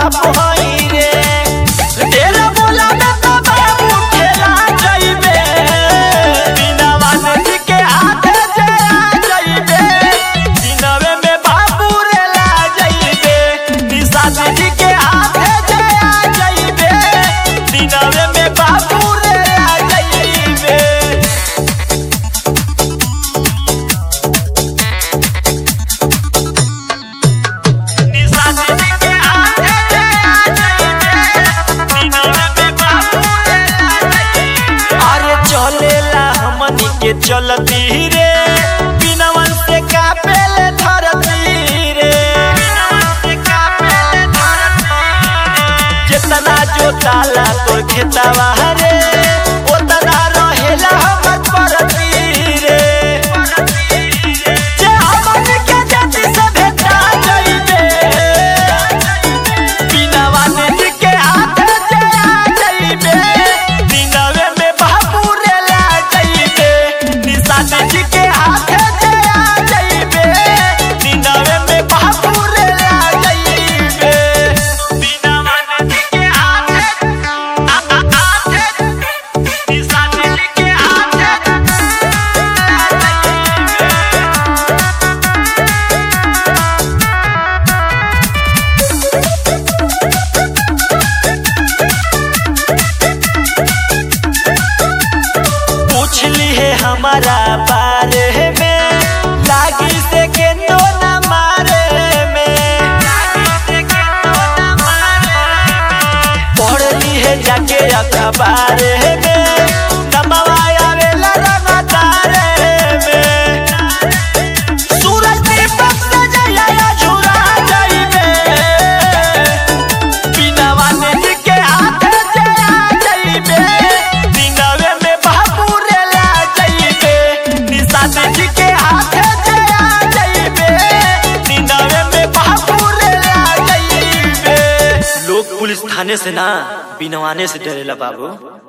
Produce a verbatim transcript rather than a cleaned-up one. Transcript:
बाप हई रे। तेरा बोला ना तो बाबू खेला जाइबे, बिना वानजी के हाथे जया जाइबे, दिनवे में बाबू रे ला जाइबे, निशाद जी के हाथे जया जाइबे, दिनवे में बाबू रे ला जाइबे। के चलती रे बिनवन से कापेले धरती रे, जितना जो ताला तोर खेतवा रे उतना रहेला हमर परती रे। जे हमन के जाति से भेटा जाइबे, बिनवन जी के हाथ जया जाइबे, दिनवे में बाबू रे ला जाइबे, निशाद जी के हाथ जया जाइबे, दिनवे में बाबू रे ला जाइबे, बिनवन जी के हाथ निशाद जी के हाथ पूछ ली है हमारा बारे में, लागी से के नो न मारे में, पढ़ ली है जाके अखबार में, नमवा आवेला रंगदारे में, सूरज दीपक से जया झुरा जाइबे, बिनवन जी के हाथ जया जाइबे, दिनवे में बाबू रे ला जाइबे, निशाद जी के हाथ जया जाइबे, दिनवे में बाबू रे ला जाइबे। लोग पुलिस थाने से ना बिनवाने से डरेला बाबू।